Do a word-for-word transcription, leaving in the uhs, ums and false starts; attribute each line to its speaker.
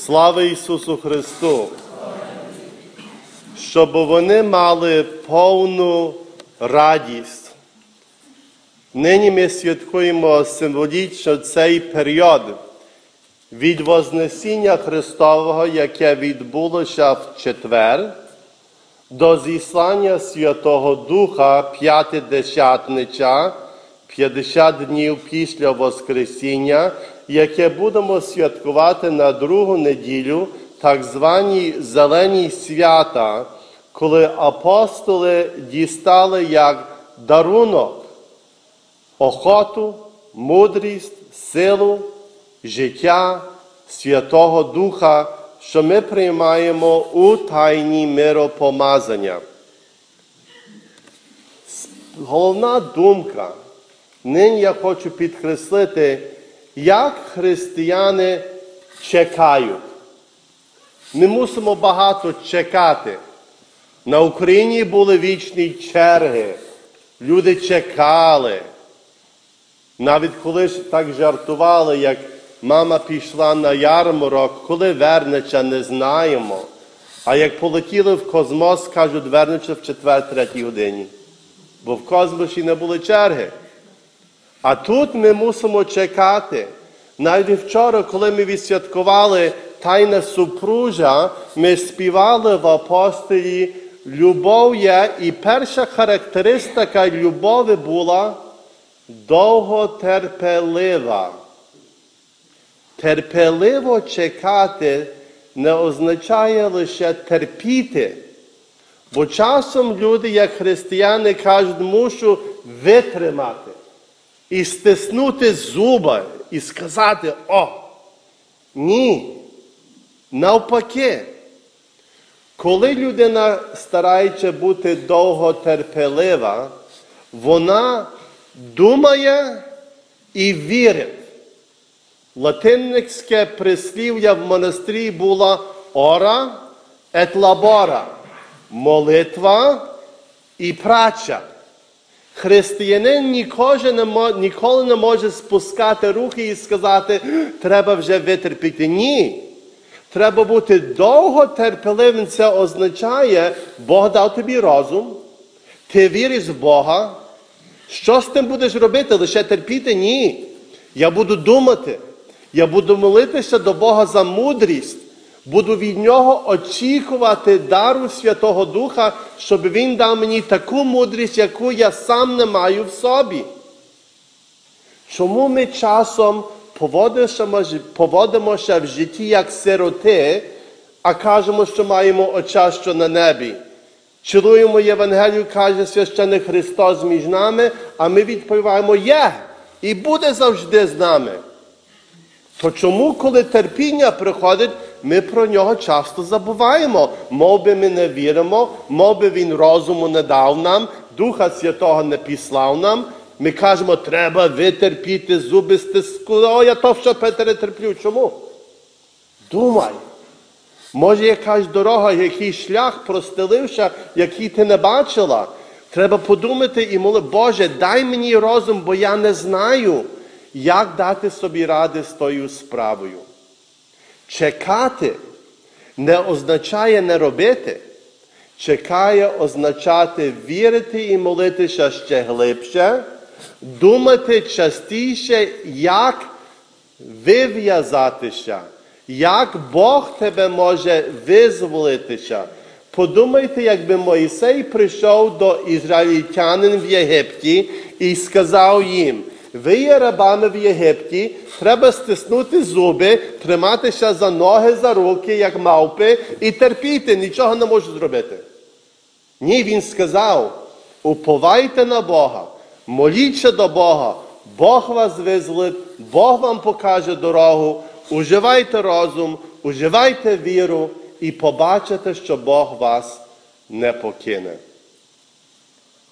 Speaker 1: Слава Ісусу Христу! Щоб вони мали повну радість. Нині ми святкуємо символічно цей період від Вознесіння Христового, яке відбулося в четвер, до зіслання Святого Духа П'ятидесятниця, п'ятдесят днів після Воскресіння, яке будемо святкувати на другу неділю, так звані зелені свята, коли апостоли дістали як дарунок охоту, мудрість, силу, життя Святого Духа, що ми приймаємо у тайні миропомазання. Головна думка, нині я хочу підкреслити, як християни чекають. Не мусимо багато чекати. На Україні були вічні черги. Люди чекали. Навіть коли ж так жартували, як мама пішла на ярмарок, коли вернеться, не знаємо. А як полетіли в космос, кажуть, вернеться в четвертій годині. Бо в космосі не були черги. А тут ми мусимо чекати. Навіть вчора, коли ми відсвяткували Тайне супружжя, ми співали в апостолі «Любов є», і перша характеристика любові була довготерпелива. Терпеливо чекати не означає лише терпіти. Бо часом люди, як християни, кажуть, мушу витримати і стиснути зуби, і сказати «О!». Ні. Навпаки. Коли людина старається бути довготерпелива, вона думає і вірить. Латинське прислів'я в монастирі було «ора et labora» – молитва і праця. Християнин ніколи не може спускати руки і сказати, треба вже витерпіти. Ні. Треба бути довготерпеливим. Це означає, Бог дав тобі розум, ти віриш в Бога. Що з тим будеш робити? Лише терпіти? Ні. Я буду думати. Я буду молитися до Бога за мудрість. Буду від Нього очікувати дару Святого Духа, щоб Він дав мені таку мудрість, яку я сам не маю в собі. Чому ми часом поводимося в житті як сироти, а кажемо, що маємо Отця, що на небі? Чуємо Євангелію, каже священник Христос між нами, а ми відповідаємо «Є» і буде завжди з нами. То чому, коли терпіння приходить, ми про нього часто забуваємо? Мов би ми не віримо, мов би Він розуму не дав нам, Духа Святого не післав нам. Ми кажемо, треба витерпіти, зуби стискати. О, я то все перетерплю. Чому? Думай. Може, якась дорога, якийсь шлях простелився, який ти не бачила. Треба подумати і молити, Боже, дай мені розум, бо я не знаю, як дати собі ради з тою справою. Чекати не означає не робити. Чекає означати вірити і молитися ще глибше, думати частіше, як вив'язатися, як Бог тебе може визволитися. Подумайте, якби Мойсей прийшов до ізраїльтянин в Єгипті і сказав їм, ви є рабами в Єгипті, треба стиснути зуби, триматися за ноги, за руки, як мавпи, і терпіти, нічого не можу зробити. Ні, він сказав, уповайте на Бога, моліться до Бога, Бог вас визволить, Бог вам покаже дорогу, уживайте розум, уживайте віру і побачите, що Бог вас не покине.